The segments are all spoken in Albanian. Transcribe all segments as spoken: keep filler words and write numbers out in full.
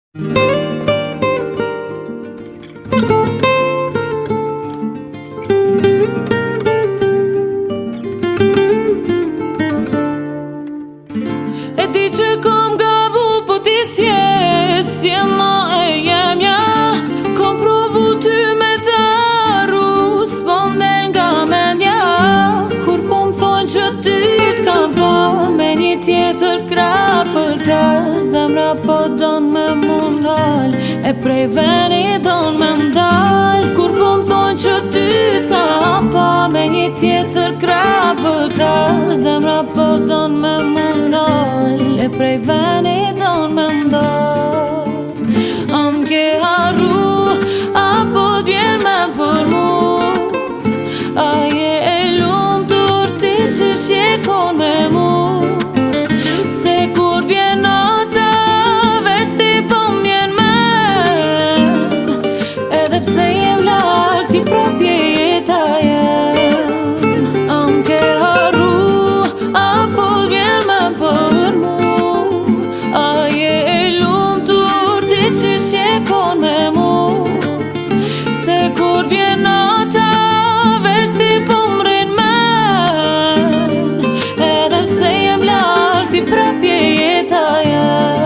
E di që kom gabu, po ti s'je, s'je ma e jemja. Kom provu ty me të arru, s'po m'del nga mendja. Kur po m'thon që ty t'kam pa, me një tjetër kra për kra, zemra po don me munal, e prej veni don me mdal. Kur po m'thon që ty t'kam pa, me një tjetër kra për kra, zemra po don me munal, e prej veni don me mdal. Am ke harru, apo t'bjen me për mu, a je e lumtur ti që shjekon me mu. Se kur bjen nata, veç ti po m'bjen men, edhe pse jem larg ti prapje jeta jem. Am ke harru, apo t'bjen me për mu, a je e lumtur ti që shjekon me mu. Se kur bjen nata, veç ti po m'rin men, edhe pse jem larg ti prapje jeta jem.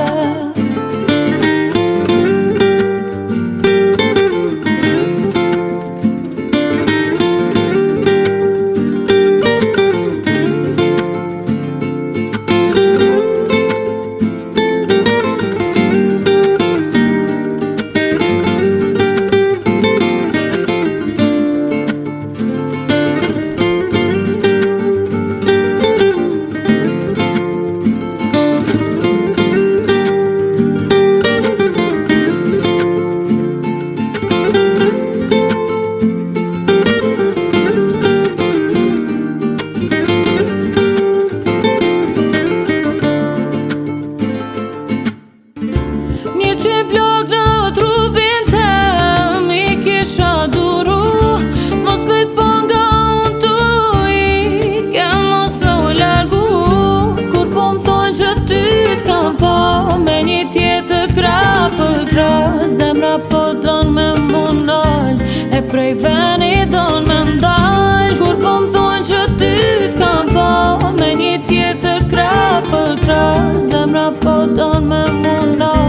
Një që plak në trupin tem, i kisha duru, mos pëjt po nga unë tu i, ke mos o largu. Kur po m'thon që ty t'kam pa, me një tjetër kra për kra, zemra po don me munal, e prej veni don me mdal. Kur po m'thon që ty t'kam pa, me një tjetër kra për kra, zemra po don me munal,